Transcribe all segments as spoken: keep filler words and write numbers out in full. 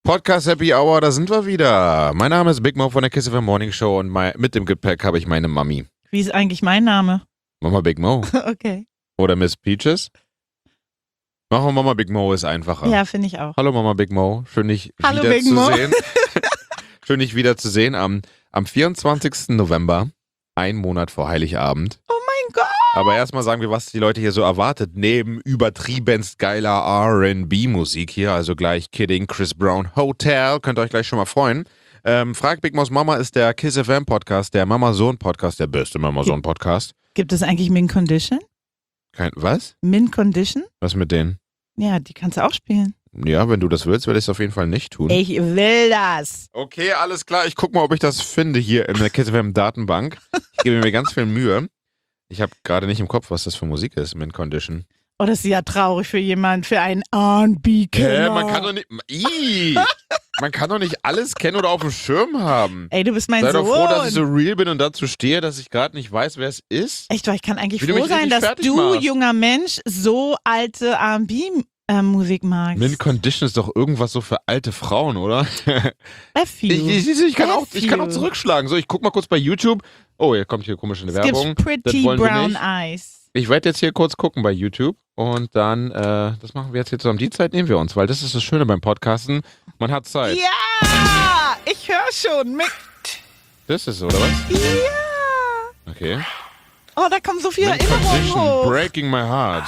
Podcast Happy Hour, da sind wir wieder. Mein Name ist Big Mo von der Kiss F M Morning Show und mein, mit dem Gepäck habe ich meine Mami. Wie ist eigentlich mein Name? Mama Big Mo. Okay. Oder Miss Peaches. Machen wir Mama Big Mo, ist einfacher. Ja, finde ich auch. Hallo Mama Big Mo, schön dich Hallo Big Mo. wiederzusehen. Schön dich wiederzusehen am, am vierundzwanzigsten November, ein Monat vor Heiligabend. Oh mein Gott. Aber erstmal sagen wir, was die Leute hier so erwartet. Neben übertriebenst geiler R and B-Musik hier, also gleich Kidding, Chris Brown, Hotel, könnt ihr euch gleich schon mal freuen. Ähm, Frag Big Mo's Mama ist der Kiss F M Podcast, der Mama-Sohn-Podcast, der beste Mama-Sohn-Podcast. Gibt es eigentlich Min Condition? Kein, was? Min Condition? Was mit denen? Ja, die kannst du auch spielen. Ja, wenn du das willst, werde ich es auf jeden Fall nicht tun. Ich will das. Okay, alles klar. Ich gucke mal, ob ich das finde hier in der Kiss F M Datenbank. Ich gebe mir ganz viel Mühe. Ich habe gerade nicht im Kopf, was das für Musik ist, Min Condition. Oh, das ist ja traurig für jemanden, für einen R and B-Kenner. Hä, man kann doch nicht... Ii, man kann doch nicht alles kennen oder auf dem Schirm haben. Ey, du bist mein Sei Sohn. doch froh, dass ich so real bin und dazu stehe, dass ich gerade nicht weiß, wer es ist. Echt, ich kann eigentlich Wie du froh mich sein, richtig dass fertig du, machst. junger Mensch, so alte R and B-Musik magst. Min Condition ist doch irgendwas so für alte Frauen, oder? F you. Ich, ich, ich, ich, kann F auch, ich kann auch you. zurückschlagen. So, ich guck mal kurz bei YouTube. Oh, hier kommt hier komische Es Werbung. gibt Pretty Das wollen wir Brown nicht. Eyes. Ich werde jetzt hier kurz gucken bei YouTube und dann, äh, das machen wir jetzt hier zusammen. Die Zeit nehmen wir uns, weil das ist das Schöne beim Podcasten. Man hat Zeit. Ja, ich höre schon. Mit. Das ist es, oder was? Ja. Okay. Oh, da kommen so viele Min Erinnerungen Condition, hoch. Breaking My Heart.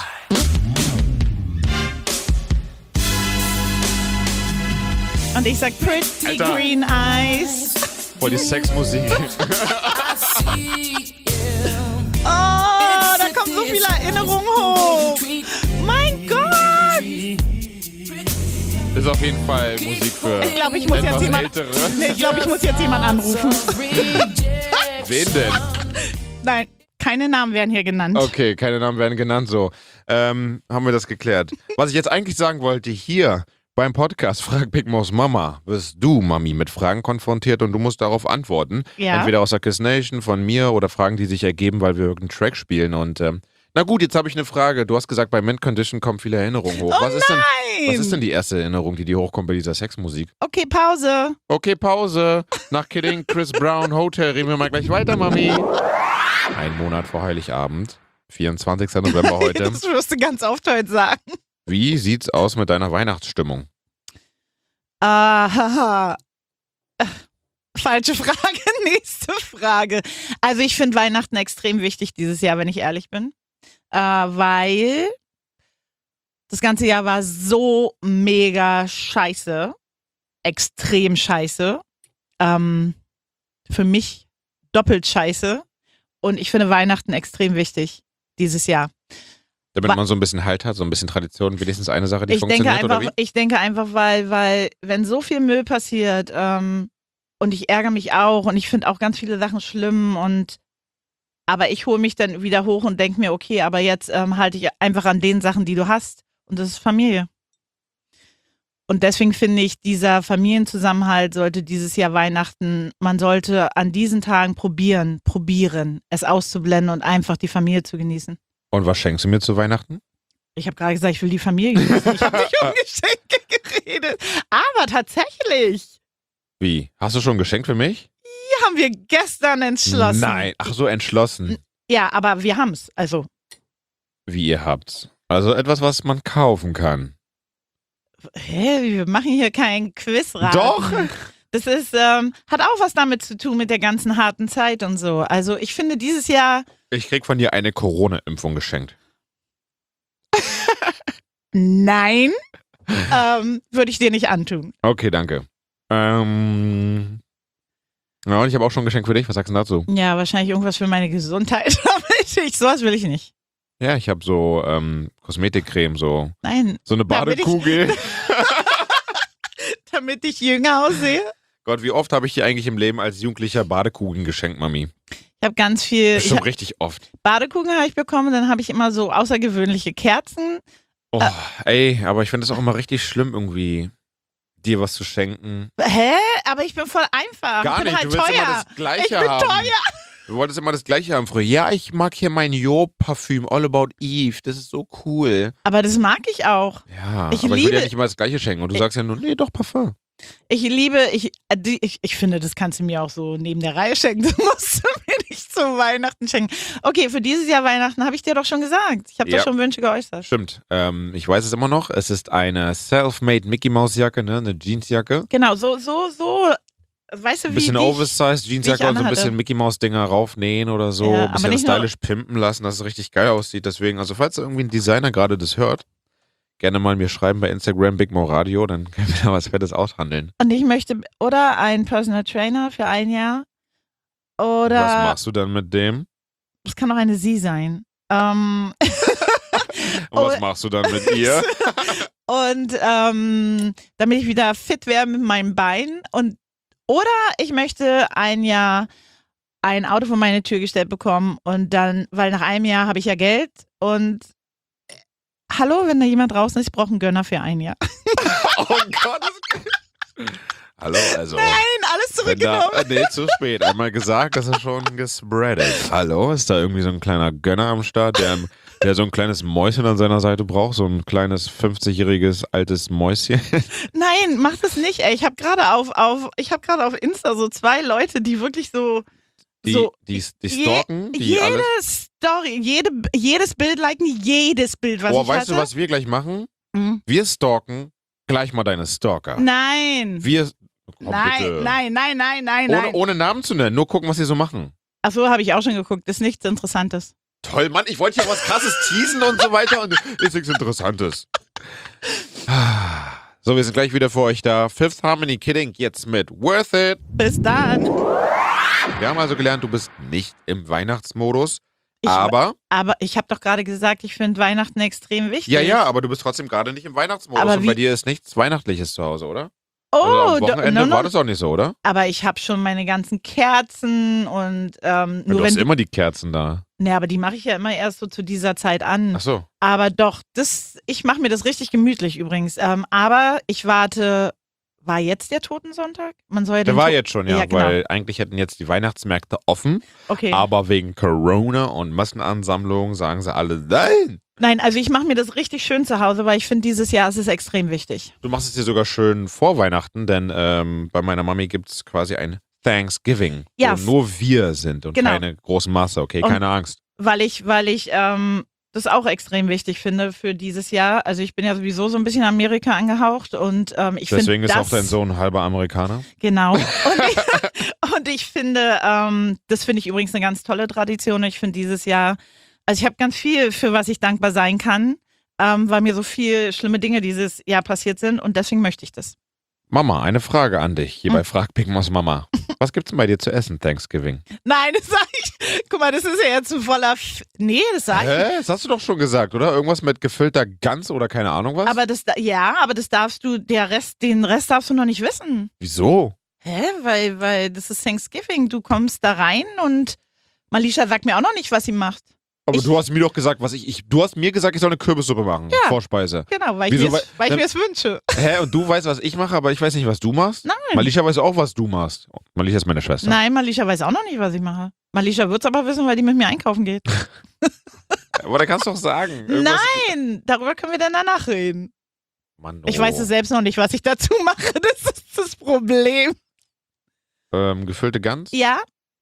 Und ich sag Pretty Alter. Green Eyes. Boah, die Sexmusik. Oh, da kommen so viele Erinnerungen hoch. Mein Gott. Ist auf jeden Fall Musik für Ich glaube, ich muss etwas jetzt jemand, Ältere. nee, ich glaube, ich muss jetzt jemand anrufen. Wen denn? Nein, keine Namen werden hier genannt. Okay, keine Namen werden genannt, so. Ähm, haben wir das geklärt. Was ich jetzt eigentlich sagen wollte, hier beim Podcast Frag Big Mo's Mama wirst du, Mami, mit Fragen konfrontiert und du musst darauf antworten. Ja. Entweder aus der Kiss Nation, von mir oder Fragen, die sich ergeben, weil wir irgendeinen Track spielen. Und ähm, na gut, jetzt habe ich eine Frage. Du hast gesagt, bei Min Condition kommen viele Erinnerungen hoch. Oh was, ist denn, nein. was ist denn die erste Erinnerung, die dir hochkommt bei dieser Sexmusik? Okay, Pause. Okay, Pause. Nach Kidding, Chris Brown, Hotel reden wir mal gleich weiter, Mami. Ein Monat vor Heiligabend, vierundzwanzigsten November heute. Das wirst du ganz oft heute sagen. Wie sieht's aus mit deiner Weihnachtsstimmung? Ah, falsche Frage, nächste Frage. Also ich finde Weihnachten extrem wichtig dieses Jahr, wenn ich ehrlich bin, äh, weil das ganze Jahr war so mega scheiße, extrem scheiße, ähm, für mich doppelt scheiße und ich finde Weihnachten extrem wichtig dieses Jahr. Damit Wa- man so ein bisschen Halt hat, so ein bisschen Tradition, wenigstens eine Sache, die Ich denke funktioniert, oder einfach, wie? ich denke einfach, weil, weil, wenn so viel Müll passiert, ähm, und ich ärgere mich auch und ich finde auch ganz viele Sachen schlimm und aber ich hole mich dann wieder hoch und denke mir, okay, aber jetzt ähm, halte ich einfach an den Sachen, die du hast und das ist Familie. Und deswegen finde ich, dieser Familienzusammenhalt sollte dieses Jahr Weihnachten, man sollte an diesen Tagen probieren, probieren, es auszublenden und einfach die Familie zu genießen. Und was schenkst du mir zu Weihnachten? Ich habe gerade gesagt, ich will die Familie genießen. Ich habe nicht um Geschenke geredet. Aber tatsächlich, Wie? Hast du schon ein Geschenk für mich? die haben wir gestern entschlossen. Nein. Ach so, entschlossen. Ja, aber wir haben's. Also, Wie ihr habt's. Also etwas, was man kaufen kann. hä, wir machen hier kein Quizraten. Doch. Das ist, ähm, hat auch was damit zu tun mit der ganzen harten Zeit und so. Also ich finde dieses Jahr, Ich krieg von dir eine Corona-Impfung geschenkt. nein, ähm, würde ich dir nicht antun. Okay, danke. Ähm. Ja, und ich habe auch schon ein Geschenk für dich. Was sagst du dazu? Ja, wahrscheinlich irgendwas für meine Gesundheit. Aber ich, sowas will ich nicht. Ja, ich habe so ähm, Kosmetikcreme, so, Nein, so eine Damit ich- Badekugel. damit ich jünger aussehe. Gott, wie oft habe ich dir eigentlich im Leben als Jugendlicher Badekugeln geschenkt, Mami? Ich habe ganz viel. Ich Schon hab, richtig oft. Badekugeln habe ich bekommen, dann habe ich immer so außergewöhnliche Kerzen. Oh, ey, aber ich finde es auch immer richtig schlimm, irgendwie dir was zu schenken. Hä? Aber ich bin voll einfach. Gar ich bin nicht, halt du willst teuer. immer das Gleiche ich bin haben. teuer. Du wolltest immer das Gleiche haben früher. Ja, ich mag hier mein Jo-Parfüm, All About Eve. Das ist so cool. Aber das mag ich auch. Ja, Ich aber ich will liebe- dir nicht immer das Gleiche schenken. Und du Ich- sagst ja nur, nee, doch, Parfum. Ich liebe, ich, die, ich, ich finde, das kannst du mir auch so neben der Reihe schenken. Das musst du mir nicht zu Weihnachten schenken. Okay, für dieses Jahr Weihnachten habe ich dir doch schon gesagt. Ich habe Ja. doch schon Wünsche geäußert. Stimmt. Ähm, ich weiß es immer noch. Es ist eine Self-Made Mickey Mouse Jacke, ne? Eine Jeansjacke. Genau, so, so, so. Weißt du, Ein wie bisschen die ich- Oversized Jeansjacke wie ich und so ein anhatte. bisschen Mickey Mouse Dinger raufnähen oder so. Ja, ein aber bisschen nicht nur- stylisch pimpen lassen, dass es richtig geil aussieht. Deswegen, also falls irgendwie ein Designer gerade das hört, gerne mal mir schreiben bei Instagram Big Mo Radio, dann können wir da was Fettes aushandeln. Und ich möchte, oder ein Personal Trainer für ein Jahr. Oder. Was machst du dann mit dem? Es kann auch eine Sie sein. Ähm, Und was Oh. machst du dann mit ihr? und ähm, damit ich wieder fit wäre mit meinem Bein. Und oder ich möchte ein Jahr ein Auto vor meine Tür gestellt bekommen und dann, weil nach einem Jahr habe ich ja Geld und äh, hallo, wenn da jemand draußen ist, ich brauche einen Gönner für ein Jahr. Oh Gott. Hallo, also. Nein, alles Wenn da, zurückgenommen. äh, nee, zu spät. Einmal gesagt, das ist schon gespreadet. Hallo, ist da irgendwie so ein kleiner Gönner am Start, der, der so ein kleines Mäuschen an seiner Seite braucht? So ein kleines fünfzigjähriges altes Mäuschen? Nein, mach das nicht, ey. Ich habe gerade auf, auf, ich habe gerade auf Insta so zwei Leute, die wirklich so, Die, so die, die je- stalken? Die jede alles. Story, jede, jedes Bild liken, jedes Bild, was Boah, ich weißt hatte. du, was wir gleich machen? Mhm. Wir stalken gleich mal deine Stalker. Nein. Wir. Komm, nein, bitte. nein, nein, nein, nein, Ohne, nein. ohne Namen zu nennen, nur gucken, was sie so machen. Ach so, habe ich auch schon geguckt. Das ist nichts Interessantes. Toll, Mann, ich wollte ja was krasses teasen und so weiter und ist nichts Interessantes. So, wir sind gleich wieder für euch da. Fifth Harmony Kidding jetzt mit Worth It. Bis dann. Wir haben also gelernt, du bist nicht im Weihnachtsmodus, Ich, aber, aber ich habe doch gerade gesagt, ich finde Weihnachten extrem wichtig. ja, ja, aber du bist trotzdem gerade nicht im Weihnachtsmodus Aber und wie- bei dir ist nichts Weihnachtliches zu Hause, oder? Oh, Also am do- Wochenende no, no, war das auch nicht so, oder? aber ich habe schon meine ganzen Kerzen und ähm, Du nur hast wenn. immer die Kerzen da. Ne, aber die mache ich ja immer erst so zu dieser Zeit an. Ach so. Aber doch, das, ich mache mir das richtig gemütlich übrigens. Ähm, aber ich warte. War jetzt der Totensonntag? Man soll ja Der den war To- jetzt schon, ja, Ja, genau. weil eigentlich hätten jetzt die Weihnachtsmärkte offen, Okay. aber wegen Corona und Massenansammlungen sagen sie alle, nein. Nein, also ich mache mir das richtig schön zu Hause, weil ich finde, dieses Jahr ist es extrem wichtig. Du machst es dir sogar schön vor Weihnachten, denn ähm, bei meiner Mami gibt es quasi ein Thanksgiving, Ja. wo nur wir sind und Genau. keine großen Masse, okay? Und- Keine Angst. Weil ich, weil ich ähm, das auch extrem wichtig finde für dieses Jahr. Also ich bin ja sowieso so ein bisschen Amerika angehaucht und ähm, ich finde Deswegen ist das, auch dein Sohn halber Amerikaner. Genau. Und ich, und ich finde, ähm, das finde ich übrigens eine ganz tolle Tradition. Ich finde dieses Jahr, also ich habe ganz viel, für was ich dankbar sein kann, ähm, weil mir so viel schlimme Dinge dieses Jahr passiert sind und deswegen möchte ich das. Mama, eine Frage an dich. Hier Hm. bei Frag Big Moss Mama. Was gibt's denn bei dir zu essen, Thanksgiving? Nein, das sag ich. Guck mal, das ist ja jetzt ein voller. F nee, das sag ich. Hä? Das hast du doch schon gesagt, oder? Irgendwas mit gefüllter Gans oder keine Ahnung was? Aber das, da- ja, aber das darfst du, der Rest, den Rest darfst du noch nicht wissen. Wieso? Hä? Weil, weil das ist Thanksgiving. Du kommst da rein und Malisha sagt mir auch noch nicht, was sie macht. Aber Ich- du hast mir doch gesagt, was ich, ich. Du hast mir gesagt, ich soll eine Kürbissuppe machen. Ja. Vorspeise. Genau, weil Wieso? ich mir es weil ich Dann- mir's wünsche. Hä? Und du weißt, was ich mache, aber ich weiß nicht, was du machst? Nein. Malisha weiß auch, was du machst. Malisha ist meine Schwester. Nein, Malisha weiß auch noch nicht, was ich mache. Malisha wird es aber wissen, weil die mit mir einkaufen geht. Aber da kannst du doch sagen. Irgendwas- Nein, darüber können wir dann danach reden. Mann, oh. Ich weiß es selbst noch nicht, was ich dazu mache. Das ist das Problem. Ähm, gefüllte Gans? Ja,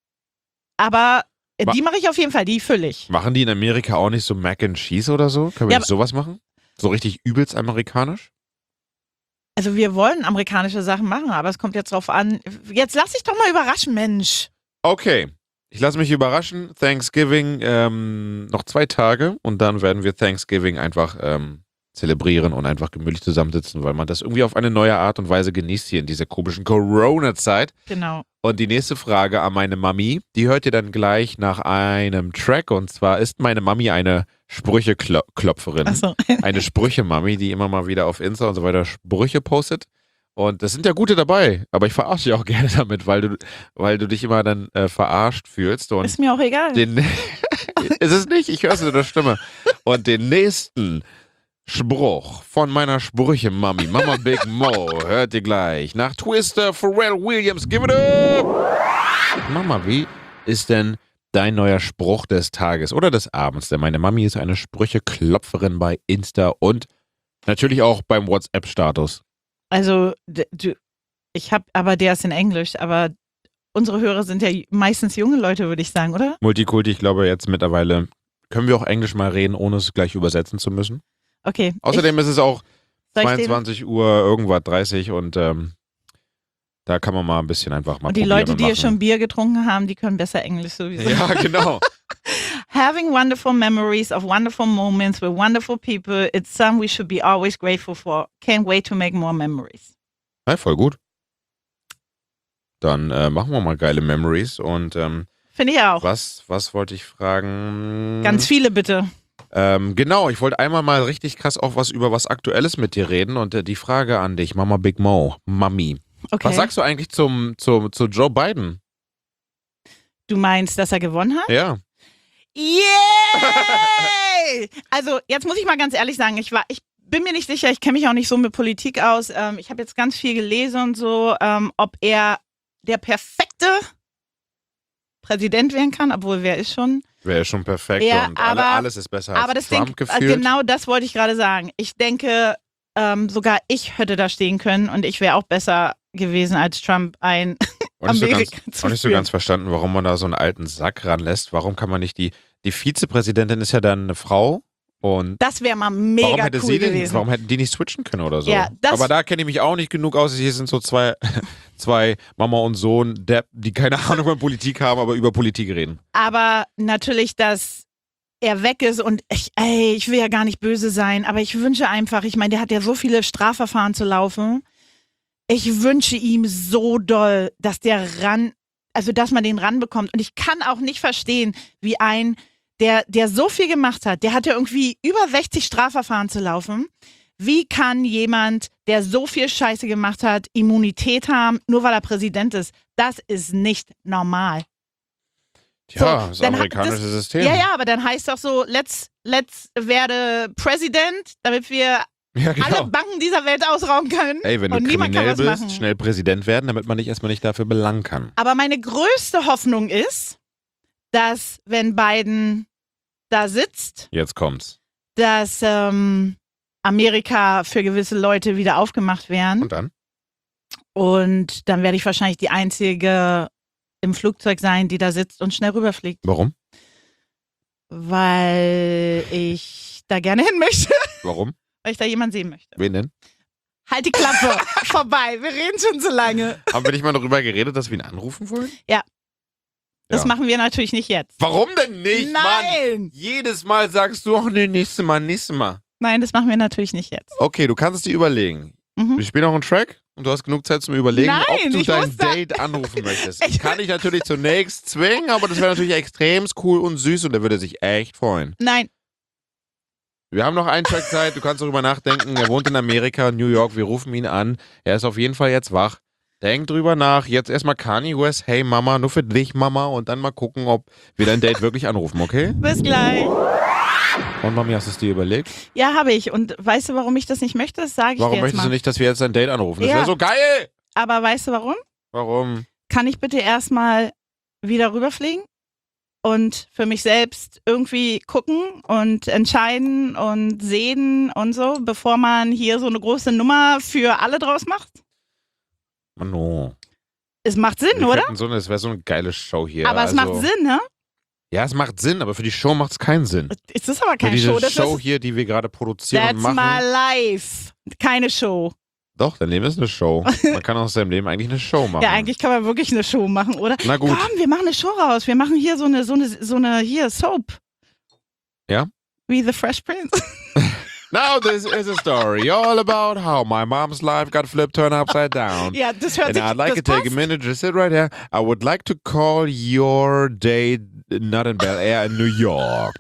aber äh, Ma- die mache ich auf jeden Fall, die fülle ich. Machen die in Amerika auch nicht so Mac and Cheese oder so? Können wir Ja, nicht sowas machen? So richtig übelst amerikanisch? Also wir wollen amerikanische Sachen machen, aber es kommt jetzt drauf an. Jetzt lass dich doch mal überraschen, Mensch. Okay. Ich lasse mich überraschen. Thanksgiving ähm, noch zwei Tage und dann werden wir Thanksgiving einfach ähm, zelebrieren und einfach gemütlich zusammensitzen, weil man das irgendwie auf eine neue Art und Weise genießt hier in dieser komischen Corona-Zeit. Genau. Und die nächste Frage an meine Mami, die hört ihr dann gleich nach einem Track. Und zwar ist meine Mami eine Sprücheklopferin. Achso. Eine Sprüche-Mami, die immer mal wieder auf Insta und so weiter Sprüche postet. Und das sind ja gute dabei, aber ich verarsche dich auch gerne damit, weil du, weil du dich immer dann äh, verarscht fühlst. Und Ist mir auch egal. den ist es nicht, ich höre es in der Stimme. Und den nächsten Spruch von meiner Sprüche-Mami, Mama Big Mo, hört ihr gleich. Nach Twister, Pharrell Williams, give it up! Mama, wie ist denn dein neuer Spruch des Tages oder des Abends? Denn meine Mami ist eine Sprüche-Klopferin bei Insta und natürlich auch beim WhatsApp-Status. Also, d- du, Ich habe, aber der ist in Englisch, aber unsere Hörer sind ja meistens junge Leute, würde ich sagen, oder? Multikulti, ich glaube jetzt mittlerweile können wir auch Englisch mal reden, ohne es gleich übersetzen zu müssen. Okay. Außerdem ich, ist es auch soll ich zweiundzwanzig Uhr irgendwas dreißig und ähm, da kann man mal ein bisschen einfach mal Und die probieren Leute, und die ja machen. schon Bier getrunken haben, die können besser Englisch sowieso. Ja, genau. Having wonderful memories of wonderful moments with wonderful people, it's something we should be always grateful for. Can't wait to make more memories. Ja, voll gut. Dann äh, machen wir mal geile Memories und ähm, Finde ich auch. was, was wollte ich fragen? Ganz viele bitte. Ähm, genau, ich wollte einmal mal richtig krass auch was über was Aktuelles mit dir reden und äh, die Frage an dich, Mama Big Mo, Mami. Okay. Was sagst du eigentlich zum, zum, zu Joe Biden? Du meinst, dass er gewonnen hat? Ja. Yay! Also, jetzt muss ich mal ganz ehrlich sagen, ich war, ich bin mir nicht sicher, ich kenne mich auch nicht so mit Politik aus. Ähm, ich habe jetzt ganz viel gelesen und so, ähm, ob er der perfekte Präsident werden kann, obwohl wer ist schon. Wäre schon perfekt Ja, und aber- alle, alles ist besser Aber als das Trump Ding, gefühlt. genau das wollte ich gerade sagen. Ich denke, ähm, sogar ich hätte da stehen können und ich wäre auch besser gewesen als Trump ein Und nicht, so Amerika ganz, zu auch nicht so führen. ganz verstanden, warum man da so einen alten Sack ranlässt. Warum kann man nicht die, die Vizepräsidentin ist ja dann eine Frau und Das wäre mal mega warum hätte cool sie denn, gewesen. warum hätten die nicht switchen können oder so? Ja, das- Aber da kenne ich mich auch nicht genug aus. Hier sind so zwei, zwei Mama und Sohn, der, die keine Ahnung von Politik haben, aber über Politik reden. Aber natürlich, dass er weg ist und ich, ey, ich will ja gar nicht böse sein, aber ich wünsche einfach, ich meine, der hat ja so viele Strafverfahren zu laufen. Ich wünsche ihm so doll, dass der ran, also dass man den ranbekommt. Und ich kann auch nicht verstehen, wie ein, der, der so viel gemacht hat, der hat ja irgendwie über sechzig Strafverfahren zu laufen. Wie kann jemand, der so viel Scheiße gemacht hat, Immunität haben, nur weil er Präsident ist? Das ist nicht normal. Ja, So, das dann hat amerikanische das- System. Ja, ja, aber dann heißt doch so, let's, let's werde Präsident, damit wir Ja, genau. alle Banken dieser Welt ausrauben können. Ey, wenn du und niemand kann kriminell was bist, machen. schnell Präsident werden, damit man dich erstmal nicht dafür belangen kann. Aber meine größte Hoffnung ist, dass wenn Biden da sitzt, Jetzt kommt's. dass ähm, Amerika für gewisse Leute wieder aufgemacht werden. Und dann? Und dann werde ich wahrscheinlich die Einzige im Flugzeug sein, die da sitzt und schnell rüberfliegt. Warum? Weil ich da gerne hin möchte. Warum? Weil ich da jemanden sehen möchte. Wen denn? Halt die Klappe. Vorbei. Wir reden schon so lange. Haben wir nicht mal darüber geredet, dass wir ihn anrufen wollen? Das Ja. machen wir natürlich nicht jetzt. Warum denn nicht, Mann? Nein. Jedes Mal sagst du, ach nee, nächstes Mal, nächstes Mal. Nein, das machen wir natürlich nicht jetzt. Okay, du kannst es dir überlegen. Mhm. Wir spielen noch einen Track und du hast genug Zeit zum Überlegen, Nein, ob du ich dein muss da- Date anrufen möchtest. Ich- Ich kann dich natürlich zunächst zwingen, aber das wäre natürlich extrem cool und süß und er würde sich echt freuen. Nein. Wir haben noch einen Track Zeit, du kannst darüber nachdenken. Er wohnt in Amerika, New York, wir rufen ihn an. Er ist auf jeden Fall jetzt wach. Denk drüber nach. Jetzt erstmal Kanye West, hey Mama, nur für dich Mama und dann mal gucken, ob wir dein Date wirklich anrufen, okay? Bis gleich. Und Mami, hast du es dir überlegt? Ja, habe ich. Und weißt du, warum ich das nicht möchte? Das sage ich Warum dir jetzt möchtest mal. du nicht, dass wir jetzt dein Date anrufen? Das Ja. wäre so geil! Aber weißt du, warum? Warum? Kann ich bitte erstmal wieder rüberfliegen und für mich selbst irgendwie gucken und entscheiden und sehen und so, bevor man hier so eine große Nummer für alle draus macht? Mano. Es macht Sinn, Wir oder? könnten So eine, es wäre so eine geile Show hier. Aber es also, macht Sinn, ne? Ja, es macht Sinn, aber für die Show macht es keinen Sinn. Es ist aber Für keine diese Show. Das Show ist, hier, die wir gerade produzieren that's und machen. my life. Keine Show. Doch, dein Leben ist eine Show. Man kann aus seinem Leben eigentlich eine Show machen. Ja, eigentlich kann man wirklich eine Show machen, oder? Na gut. Komm, wir machen eine Show raus. Wir machen hier so eine, so eine, so eine, hier, Soap. Ja? Wie The Fresh Prince. Now this is a story all about how my mom's life got flipped turned upside down. Ja, das hört And sich, I'd like to das take a passt. minute, just sit right here. I would like to call your date not in Bel Air, in New York.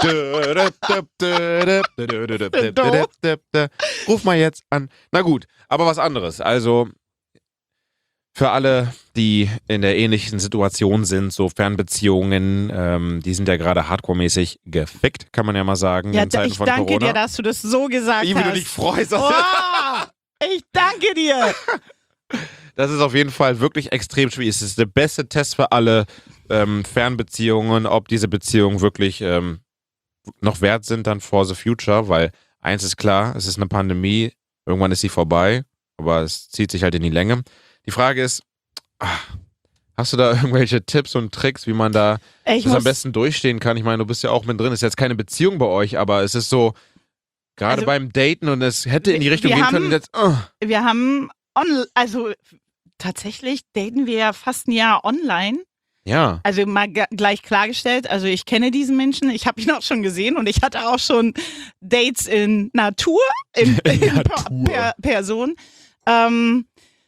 Ruf mal jetzt an. Na gut, aber was anderes. Also für alle, die in der ähnlichen Situation sind, so Fernbeziehungen, ähm, die sind ja gerade hardcore-mäßig gefickt, kann man ja mal sagen, Ja, in Zeiten ich von danke Corona. dir, dass du das so gesagt Wie, wie hast. du dich freust. Oh, ich danke dir. Das ist auf jeden Fall wirklich extrem schwierig. Es ist der beste Test für alle ähm, Fernbeziehungen, ob diese Beziehungen wirklich ähm, noch wert sind dann for the future, weil eins ist klar, es ist eine Pandemie, irgendwann ist sie vorbei, aber es zieht sich halt in die Länge. Die Frage ist, ach, hast du da irgendwelche Tipps und Tricks, wie man da Ich das am muss, besten durchstehen kann? Ich meine, du bist ja auch mit drin. Ist jetzt keine Beziehung bei euch, aber es ist so, gerade Also, beim Daten und es hätte in die wir- Richtung wir gehen haben- können. Jetzt, oh. wir haben, on, also tatsächlich daten wir ja fast ein Jahr online. Ja. Also mal g- gleich klargestellt, also ich kenne diesen Menschen, ich habe ihn auch schon gesehen und ich hatte auch schon Dates in Natur, in, In in Natur. Per, Person. Ähm,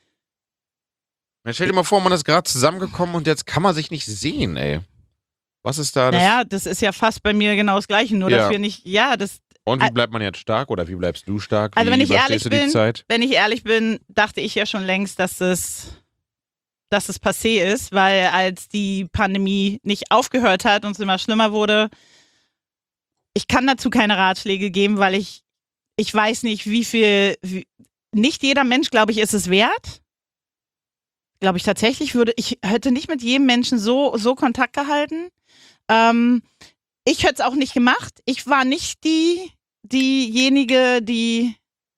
Dann stell dir mal vor, man ist gerade zusammengekommen und jetzt kann man sich nicht sehen, ey. Was ist da das? naja, das ist ja fast bei mir genau das Gleiche, nur Ja. dass wir nicht, ja, das, Und wie bleibt man jetzt stark oder wie bleibst du stark? Wie Also wenn ich überstehst ehrlich du die bin- Zeit? wenn ich ehrlich bin, dachte ich ja schon längst, dass es, dass es passé ist, weil als die Pandemie nicht aufgehört hat und es immer schlimmer wurde, ich kann dazu keine Ratschläge geben, weil ich, ich weiß nicht, wie viel, wie, nicht jeder Mensch, glaube ich, ist es wert. Glaube ich tatsächlich, würde, ich hätte nicht mit jedem Menschen so, so Kontakt gehalten. Ähm, ich hätte es auch nicht gemacht. Ich war nicht die, diejenige, die,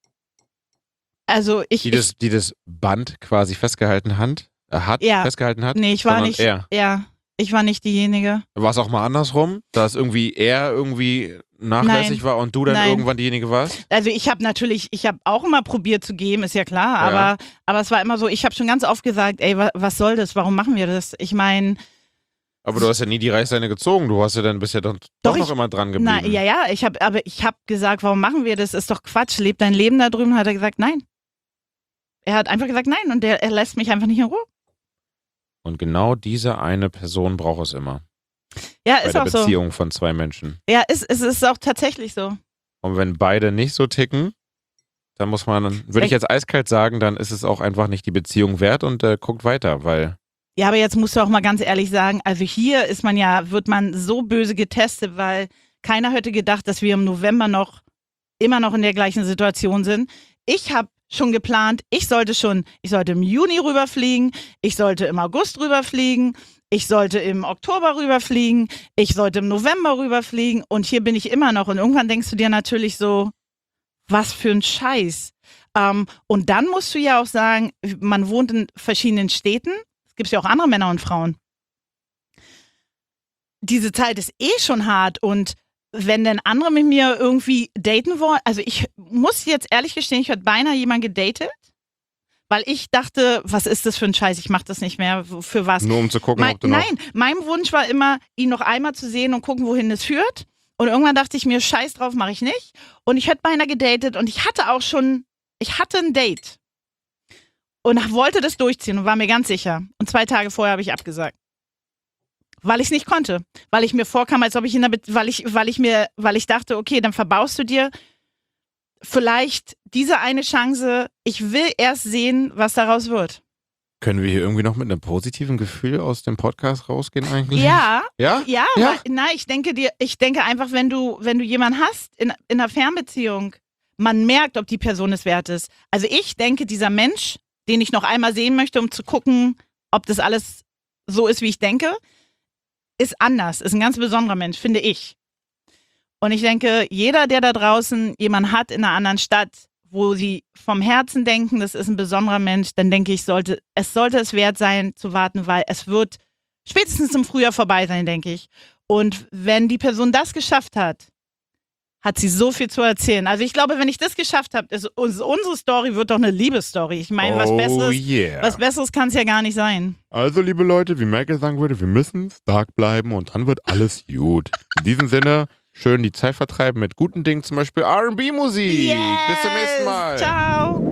also ich, Die das, die das Band quasi festgehalten hat? Äh, hat Ja. festgehalten hat? ich nee, ich war sondern nicht, er. ja, ich war nicht diejenige. War es auch mal andersrum, dass irgendwie er irgendwie nachlässig Nein. war und du dann Nein. irgendwann diejenige warst? Also ich habe natürlich, ich habe auch immer probiert zu geben, ist ja klar, Ja. aber, aber es war immer so, ich habe schon ganz oft gesagt, ey, wa, was soll das, warum machen wir das? Ich meine, Aber du hast ja nie die Reißleine gezogen. Du hast ja dann bisher doch, doch, Doch, noch ich- immer dran geblieben. na, ja, ja, ich habe, aber ich habe gesagt, warum machen wir das? Ist doch Quatsch, lebt dein Leben da drüben? Hat er gesagt, nein. Er hat einfach gesagt, nein und der, er lässt mich einfach nicht in Ruhe. Und genau diese eine Person braucht es immer. Ja, Bei ist der auch so. Beziehung von zwei Menschen. Ja, ist, es ist auch tatsächlich so. Und wenn beide nicht so ticken, dann muss man, würde ich jetzt eiskalt sagen, dann ist es auch einfach nicht die Beziehung wert und äh, guckt weiter, weil Ja, aber jetzt musst du auch mal ganz ehrlich sagen, also hier ist man ja, wird man so böse getestet, weil keiner hätte gedacht, dass wir im November noch immer noch in der gleichen Situation sind. Ich habe schon geplant, ich sollte schon, ich sollte im Juni rüberfliegen, ich sollte im August rüberfliegen, ich sollte im Oktober rüberfliegen, ich sollte im November rüberfliegen und hier bin ich immer noch und irgendwann denkst du dir natürlich so, was für ein Scheiß. Ähm, und dann musst du ja auch sagen, man wohnt in verschiedenen Städten, es gibt ja auch andere Männer und Frauen. Diese Zeit ist eh schon hart und wenn denn andere mit mir irgendwie daten wollen, also ich muss jetzt ehrlich gestehen, ich habe beinahe jemanden gedatet, weil ich dachte, was ist das für ein Scheiß, ich mache das nicht mehr, für was. nur um zu gucken, Mein, ob du noch... nein, mein Wunsch war immer, ihn noch einmal zu sehen und gucken, wohin es führt. Und irgendwann dachte ich mir, scheiß drauf, mache ich nicht. Und ich hätte beinahe gedatet und ich hatte auch schon, ich hatte ein Date. Und wollte das durchziehen und war mir ganz sicher. Und zwei Tage vorher habe ich abgesagt. Weil ich es nicht konnte. Weil ich mir vorkam, als ob ich in der, Be weil ich, weil ich mir, weil ich dachte, okay, dann verbaust du dir vielleicht diese eine Chance. Ich will erst sehen, was daraus wird. Können wir hier irgendwie noch mit einem positiven Gefühl aus dem Podcast rausgehen eigentlich? Ja, Ja? ja, Ja. Weil, na, ich denke dir, ich denke einfach, wenn du, wenn du jemanden hast in, in einer Fernbeziehung, man merkt, ob die Person es wert ist. Also ich denke, dieser Mensch, den ich noch einmal sehen möchte, um zu gucken, ob das alles so ist, wie ich denke, ist anders, ist ein ganz besonderer Mensch, finde ich. Und ich denke, jeder, der da draußen jemanden hat in einer anderen Stadt, wo sie vom Herzen denken, das ist ein besonderer Mensch, dann denke ich, sollte, es sollte es wert sein zu warten, weil es wird spätestens im Frühjahr vorbei sein, denke ich. Und wenn die Person das geschafft hat, hat sie so viel zu erzählen. Also ich glaube, wenn ich das geschafft habe, ist, ist unsere Story wird doch eine Liebesstory. Ich meine, was oh Besseres, yeah. was Besseres kann es ja gar nicht sein. Also, liebe Leute, wie Michael sagen würde, wir müssen stark bleiben und dann wird alles gut. In diesem Sinne, schön die Zeit vertreiben mit guten Dingen, zum Beispiel R and B-Musik. Bis zum nächsten Mal. Ciao.